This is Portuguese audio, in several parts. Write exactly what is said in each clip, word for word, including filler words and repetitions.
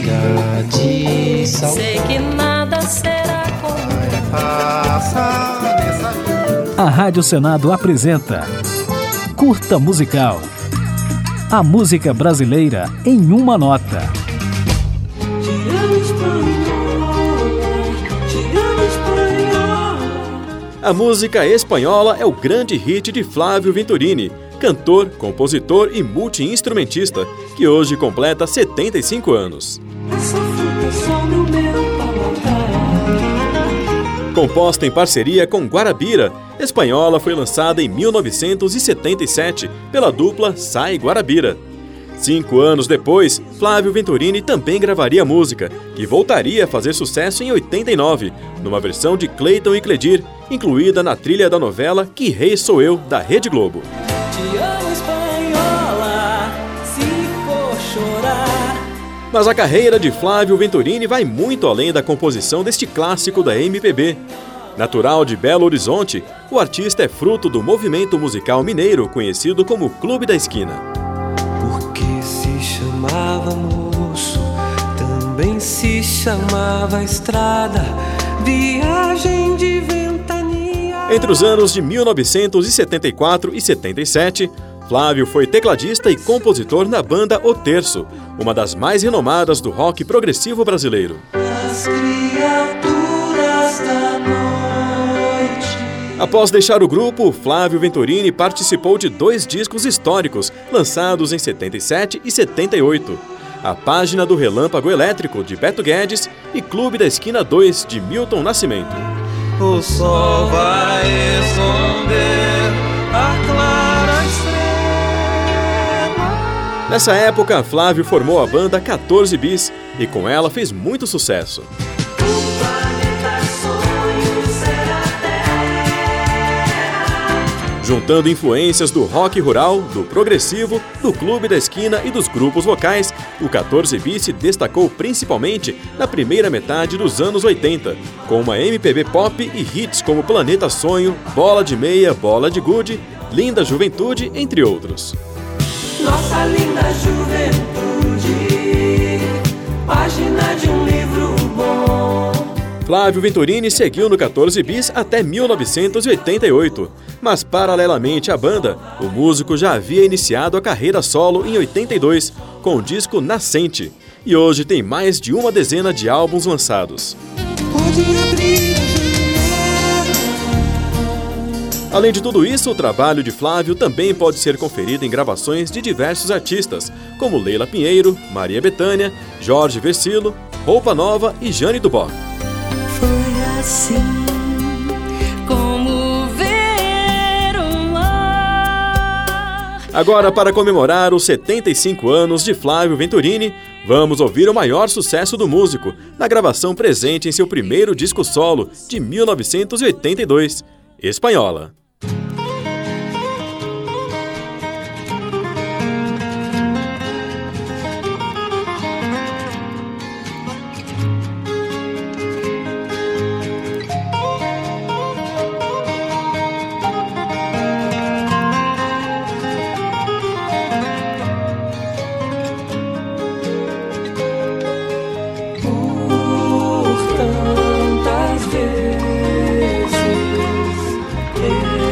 de sal. Sei que nada será como A Rádio Senado apresenta Curta Musical. A música brasileira em uma nota. A música espanhola é o grande hit de Flávio Venturini, cantor, compositor e multi-instrumentista, que hoje completa setenta e cinco anos. Composta em parceria com Guarabira, Espanhola foi lançada em mil novecentos e setenta e sete pela dupla Sai Guarabira. Cinco anos depois, Flávio Venturini também gravaria a música, que voltaria a fazer sucesso em oitenta e nove, numa versão de Cleiton e Cledir, incluída na trilha da novela Que Rei Sou Eu, da Rede Globo. Te amo, espanhola, se for chorar. Mas a carreira de Flávio Venturini vai muito além da composição deste clássico da M P B. Natural de Belo Horizonte, o artista é fruto do movimento musical mineiro conhecido como Clube da Esquina. Porque se chamava moço, também se chamava estrada, viagem de ventania. Entre os anos de mil novecentos e setenta e quatro e setenta e sete, Flávio foi tecladista e compositor na banda O Terço, uma das mais renomadas do rock progressivo brasileiro. As criaturas da noite. Após deixar o grupo, Flávio Venturini participou de dois discos históricos, lançados em setenta e sete e setenta e oito. A Página do Relâmpago Elétrico, de Beto Guedes, e Clube da Esquina dois, de Milton Nascimento. O sol vai esconder a clara estrela. Nessa época, Flávio formou a banda quatorze bis e com ela fez muito sucesso. Juntando influências do rock rural, do progressivo, do Clube da Esquina e dos grupos vocais, o quatorze bis se destacou principalmente na primeira metade dos anos oitenta, com uma M P B pop e hits como Planeta Sonho, Bola de Meia, Bola de Gude, Linda Juventude, entre outros. Nossa linda juventude, página de um livro bom. Flávio Venturini seguiu no quatorze bis até mil novecentos e oitenta e oito, mas paralelamente à banda, o músico já havia iniciado a carreira solo em oitenta e dois, com o disco Nascente, e hoje tem mais de uma dezena de álbuns lançados. Pode abrir a janela. Além de tudo isso, o trabalho de Flávio também pode ser conferido em gravações de diversos artistas, como Leila Pinheiro, Maria Bethânia, Jorge Versilo, Roupa Nova e Jane do Bó. Foi assim como ver um lar. Agora, para comemorar os setenta e cinco anos de Flávio Venturini, vamos ouvir o maior sucesso do músico, na gravação presente em seu primeiro disco solo, de mil novecentos e oitenta e dois, Espanhola. Por tantas vezes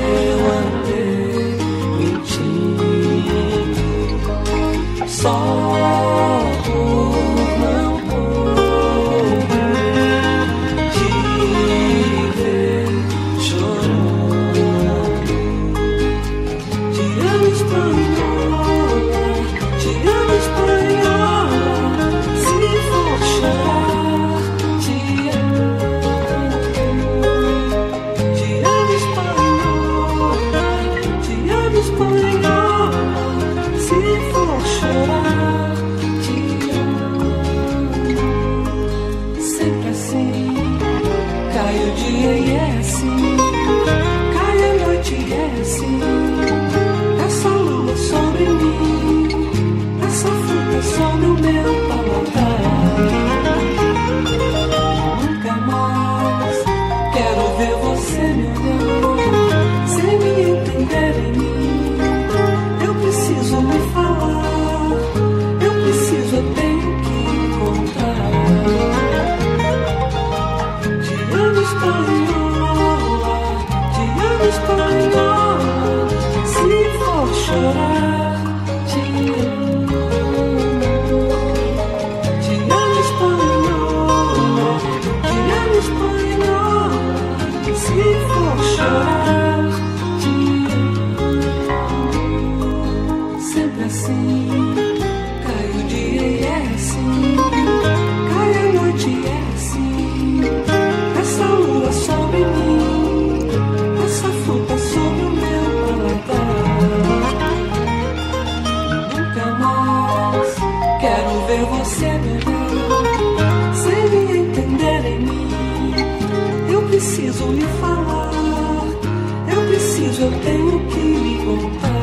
Quero ver você melhor, sem me entender em mim. Eu preciso lhe falar, eu preciso, eu tenho que lhe contar.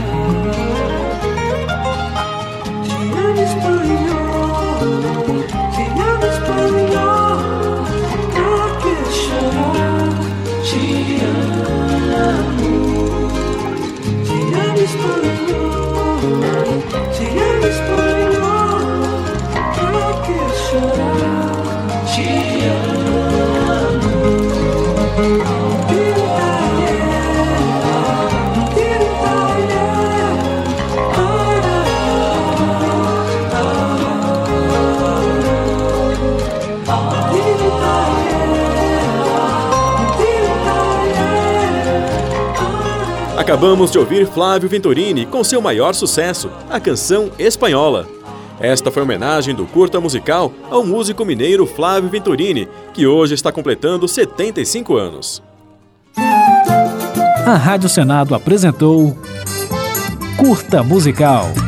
Te amo espanhol, te amo espanhol, pra que chorar? Te amo, te amo espanhol, te amo espanhol, pra que chorar? Te amo. Acabamos de ouvir Flávio Venturini com seu maior sucesso, a canção Espanhola. Esta foi uma homenagem do Curta Musical ao músico mineiro Flávio Venturini, que hoje está completando setenta e cinco anos. A Rádio Senado apresentou Curta Musical.